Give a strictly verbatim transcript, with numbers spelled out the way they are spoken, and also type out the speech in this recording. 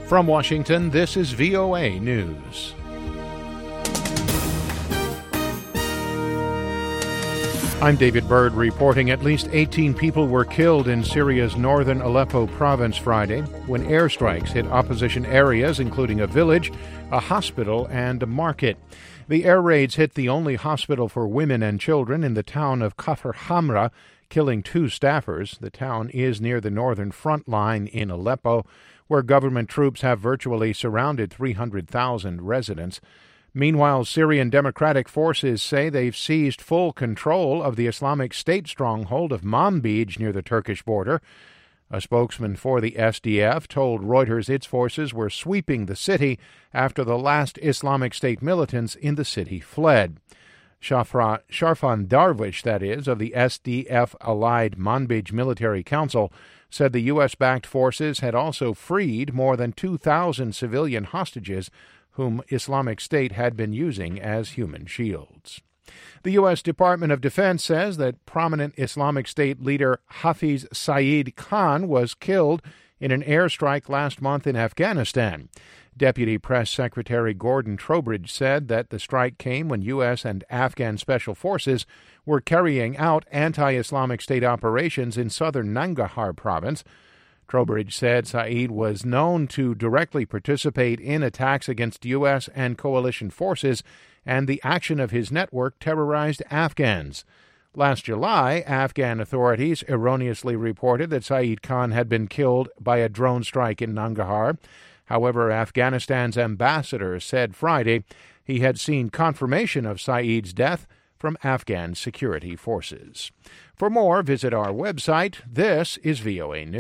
From Washington, this is V O A News. I'm David Byrd reporting at least eighteen people were killed in Syria's northern Aleppo province Friday when airstrikes hit opposition areas, including a village, a hospital, and a market. The air raids hit the only hospital for women and children in the town of Kafr Hamra, killing two staffers. The town is near the northern front line in Aleppo, where government troops have virtually surrounded three hundred thousand residents. Meanwhile, Syrian Democratic Forces say they've seized full control of the Islamic State stronghold of Manbij near the Turkish border. A spokesman for the S D F told Reuters its forces were sweeping the city after the last Islamic State militants in the city fled. Shafra, Sharfan Darwish, that is, of the S D F-allied Manbij Military Council, said the U S-backed forces had also freed more than two thousand civilian hostages whom Islamic State had been using as human shields. The U S Department of Defense says that prominent Islamic State leader Hafiz Saeed Khan was killed in an airstrike last month in Afghanistan. Deputy Press Secretary Gordon Trowbridge said that the strike came when U S and Afghan special forces were carrying out anti-Islamic State operations in southern Nangarhar province. Trowbridge said Saeed was known to directly participate in attacks against U S and coalition forces, and the action of his network terrorized Afghans. Last July, Afghan authorities erroneously reported that Saeed Khan had been killed by a drone strike in Nangarhar. However, Afghanistan's ambassador said Friday he had seen confirmation of Saeed's death from Afghan security forces. For more, visit our website. This is V O A News.